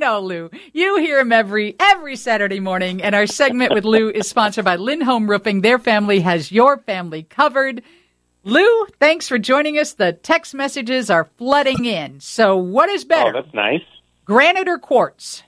know, Lou. You hear him every Saturday morning, and our segment with Lou is sponsored by Lindholm Roofing. Their family has your family covered. Lou, thanks for joining us. The text messages are flooding in. So what is better? Oh, that's nice. Granite or quartz?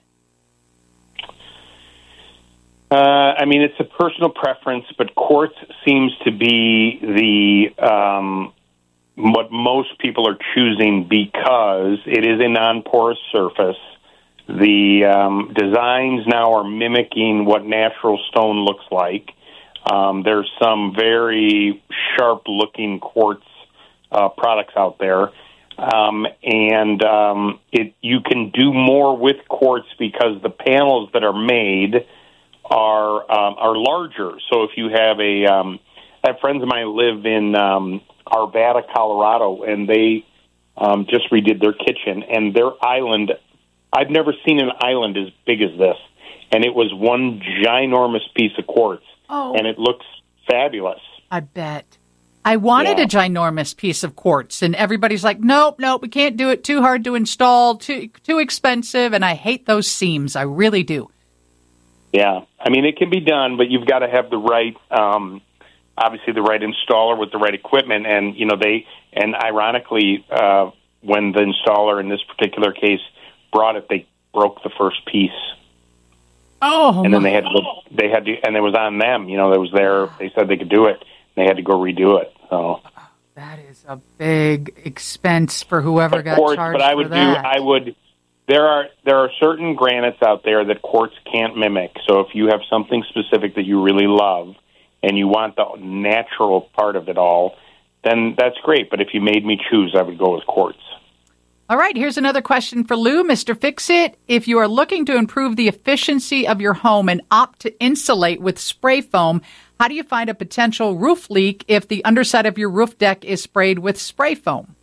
I mean, it's a personal preference, but quartz seems to be the what most people are choosing because it is a non-porous surface. The designs now are mimicking what natural stone looks like. There's some very sharp-looking quartz products out there, and you can do more with quartz because the panels that are made are larger. So if you have I have friends of mine live in Arvada, Colorado, and they just redid their kitchen, and their island, I've never seen an island as big as this, and it was one ginormous piece of quartz, and it looks fabulous. I bet. I wanted a ginormous piece of quartz, and everybody's like, nope, we can't do it, too hard to install, too expensive, and I hate those seams. I really do. Yeah, I mean, it can be done, but you've got to have the right, obviously the right installer with the right equipment. And, and ironically, when the installer in this particular case brought it, they broke the first piece. Oh, and then they had to, and it was on them, they said they could do it. They had to go redo it. So that is a big expense for whoever got charged for that. There are certain granites out there that quartz can't mimic. So if you have something specific that you really love and you want the natural part of it all, then that's great. But if you made me choose, I would go with quartz. All right, here's another question for Lou, Mr. Fix-It. If you are looking to improve the efficiency of your home and opt to insulate with spray foam, how do you find a potential roof leak if the underside of your roof deck is sprayed with spray foam?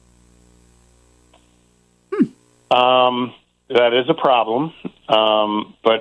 That is a problem. But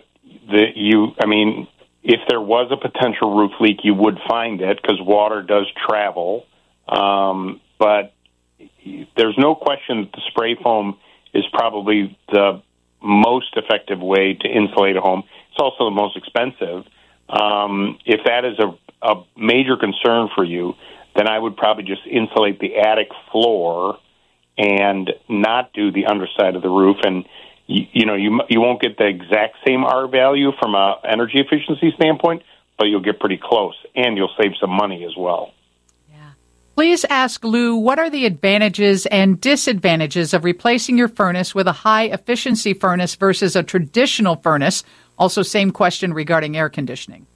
if there was a potential roof leak, you would find it because water does travel. But there's no question that the spray foam is probably the most effective way to insulate a home. It's also the most expensive. If that is a major concern for you, then I would probably just insulate the attic floor and not do the underside of the roof. And, you won't get the exact same R value from an energy efficiency standpoint, but you'll get pretty close, and you'll save some money as well. Yeah. Please ask Lou, what are the advantages and disadvantages of replacing your furnace with a high-efficiency furnace versus a traditional furnace? Also, same question regarding air conditioning.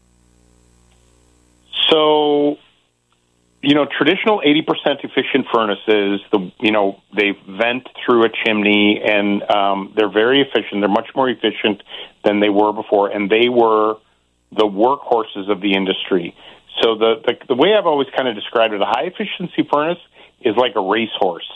So, traditional 80% efficient furnaces, they vent through a chimney, and they're very efficient. They're much more efficient than they were before, and they were the workhorses of the industry. So the way I've always kind of described it, a high-efficiency furnace is like a racehorse.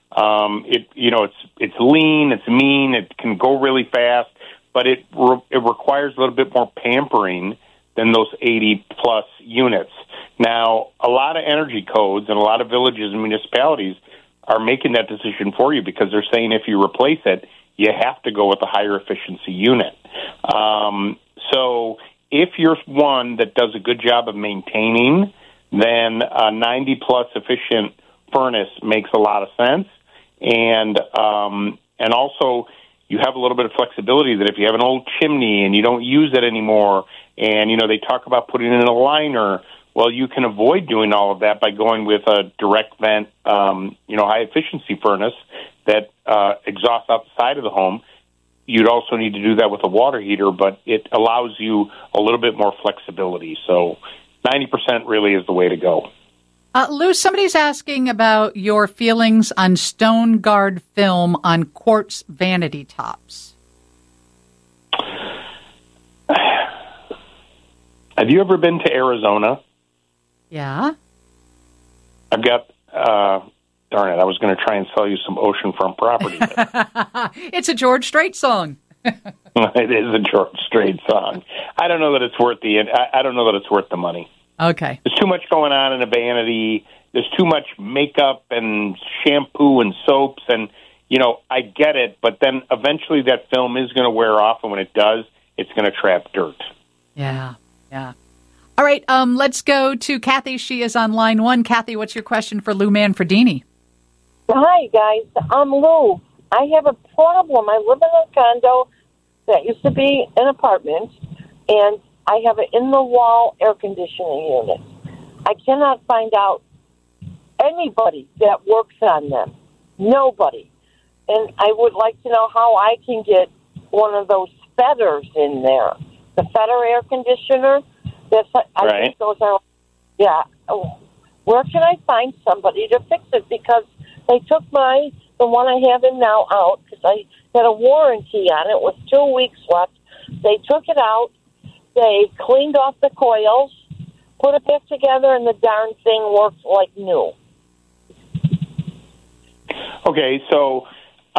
It's lean, it's mean, it can go really fast, but it requires a little bit more pampering than those 80-plus units. Now, a lot of energy codes and a lot of villages and municipalities are making that decision for you because they're saying if you replace it, you have to go with a higher efficiency unit. So if you're one that does a good job of maintaining, then a 90-plus efficient furnace makes a lot of sense. And also, you have a little bit of flexibility that if you have an old chimney and you don't use it anymore, and, they talk about putting in a liner, well, you can avoid doing all of that by going with a direct vent, high-efficiency furnace that exhausts out the side of the home. You'd also need to do that with a water heater, but it allows you a little bit more flexibility. So 90% really is the way to go. Lou, somebody's asking about your feelings on Stone Guard film on quartz vanity tops. Have you ever been to Arizona? Yeah. I've got, darn it, I was going to try and sell you some oceanfront property. It's a George Strait song. It is a George Strait song. I don't know that it's worth I don't know that it's worth the money. Okay. There's too much going on in a vanity. There's too much makeup and shampoo and soaps. And, I get it, but then eventually that film is going to wear off, and when it does, it's going to trap dirt. Yeah. All right, let's go to Kathy. She is on line 1. Kathy, what's your question for Lou Manfredini? Hi, guys. I'm Lou. I have a problem. I live in a condo that used to be an apartment, and I have an in-the-wall air conditioning unit. I cannot find out anybody that works on them. Nobody. And I would like to know how I can get one of those fetters in there. The fetter air conditioner. I think those are, where can I find somebody to fix it? Because they took the one I have in now out, because I had a warranty on it with 2 weeks left. They took it out. They cleaned off the coils, put it back together, and the darn thing works like new. Okay, so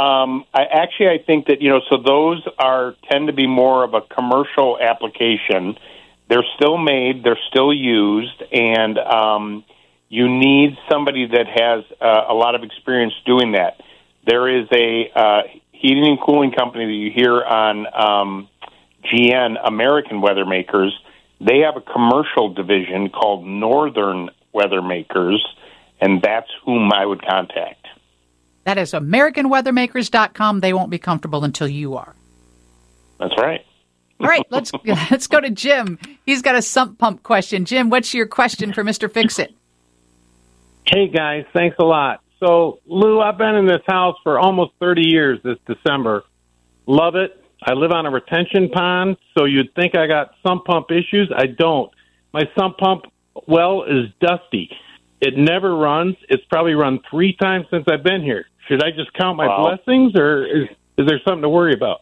I think that, so those tend to be more of a commercial application. They're still made, they're still used, and you need somebody that has a lot of experience doing that. There is a heating and cooling company that you hear on GN, American Weather Makers. They have a commercial division called Northern Weather Makers, and that's whom I would contact. That is AmericanWeathermakers.com. They won't be comfortable until you are. That's right. All right, let's go to Jim. He's got a sump pump question. Jim, what's your question for Mr. Fix-It? Hey, guys, thanks a lot. So, Lou, I've been in this house for almost 30 years this December. Love it. I live on a retention pond, so you'd think I got sump pump issues. I don't. My sump pump well is dusty. It never runs. It's probably run 3 times since I've been here. Should I just count my blessings, or is there something to worry about?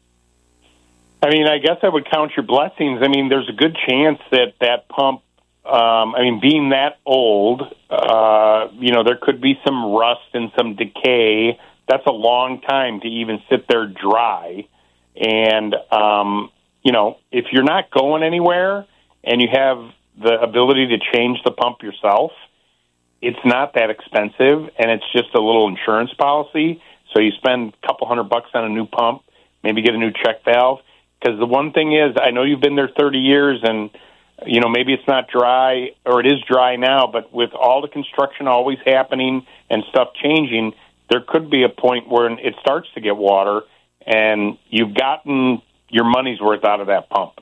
I mean, I guess I would count your blessings. I mean, there's a good chance that pump, being that old, there could be some rust and some decay. That's a long time to even sit there dry. And, if you're not going anywhere and you have the ability to change the pump yourself, it's not that expensive, and it's just a little insurance policy. So you spend a couple $100 on a new pump, maybe get a new check valve. Because the one thing is, I know you've been there 30 years, and, maybe it's not dry, or it is dry now, but with all the construction always happening and stuff changing, there could be a point where it starts to get water, and you've gotten your money's worth out of that pump.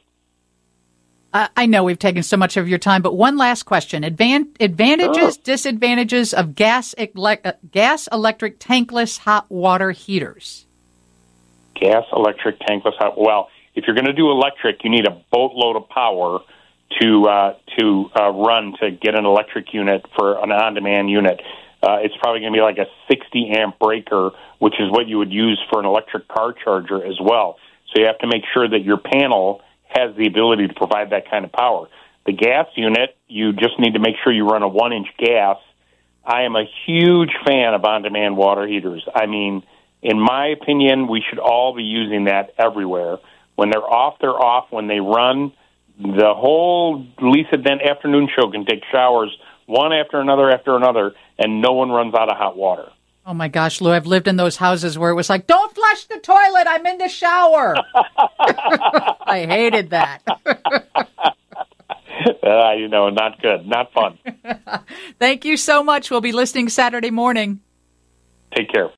I know we've taken so much of your time, but one last question. Advantages, disadvantages of gas electric tankless hot water heaters. Gas electric tankless hot. Well, if you're going to do electric, you need a boatload of power to run to get an electric unit for an on-demand unit. It's probably going to be like a 60-amp breaker, which is what you would use for an electric car charger as well. So you have to make sure that your panel has the ability to provide that kind of power. The gas unit, you just need to make sure you run a 1-inch gas. I am a huge fan of on-demand water heaters. I mean, in my opinion, we should all be using that everywhere. When they're off, they're off. When they run, the whole Lisa Dent afternoon show can take showers one after another, and no one runs out of hot water. Oh, my gosh, Lou, I've lived in those houses where it was like, don't flush the toilet, I'm in the shower. I hated that. Not good, not fun. Thank you so much. We'll be listening Saturday morning. Take care.